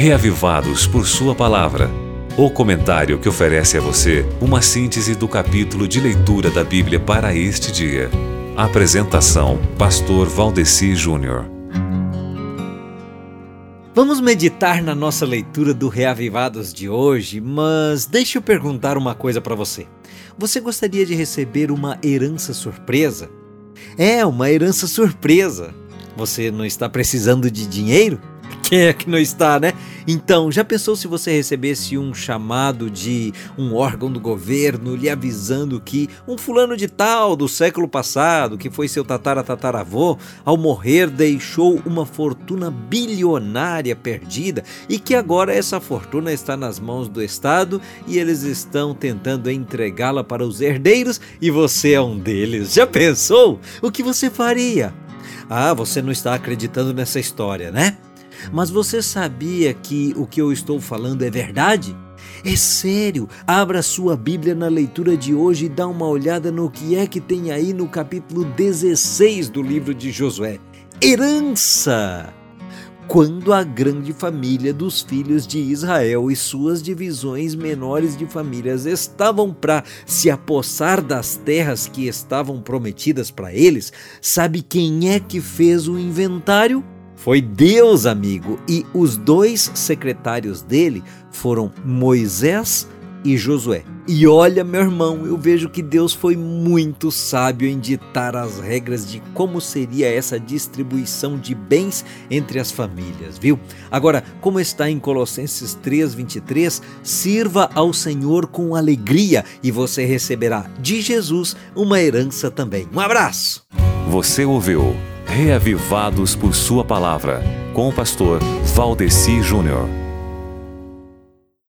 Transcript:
Reavivados por Sua Palavra. O comentário que oferece a você uma síntese do capítulo de leitura da Bíblia para este dia. Apresentação: Pastor Valdeci Júnior. Vamos meditar na nossa leitura do Reavivados de hoje, mas deixa eu perguntar uma coisa para você. Você gostaria de receber uma herança surpresa? Uma herança surpresa. Você não está precisando de dinheiro? Quem é que não está, né? Então, já pensou se você recebesse um chamado de um órgão do governo lhe avisando que um fulano de tal do século passado, que foi seu tataravô, ao morrer deixou uma fortuna bilionária perdida e que agora essa fortuna está nas mãos do Estado e eles estão tentando entregá-la para os herdeiros e você é um deles. Já pensou? O que você faria? Você não está acreditando nessa história, né? Mas você sabia que o que eu estou falando é verdade? É sério, abra sua Bíblia na leitura de hoje e dá uma olhada no que é que tem aí no capítulo 16 do livro de Josué. Herança! Quando a grande família dos filhos de Israel e suas divisões menores de famílias estavam para se apossar das terras que estavam prometidas para eles, sabe quem é que fez o inventário? Foi Deus, amigo, e os dois secretários dele foram Moisés e Josué. E olha, meu irmão, eu vejo que Deus foi muito sábio em ditar as regras de como seria essa distribuição de bens entre as famílias, viu? Agora, como está em Colossenses 3:23, sirva ao Senhor com alegria e você receberá de Jesus uma herança também. Um abraço! Você ouviu Reavivados por Sua Palavra, com o pastor Valdeci Júnior.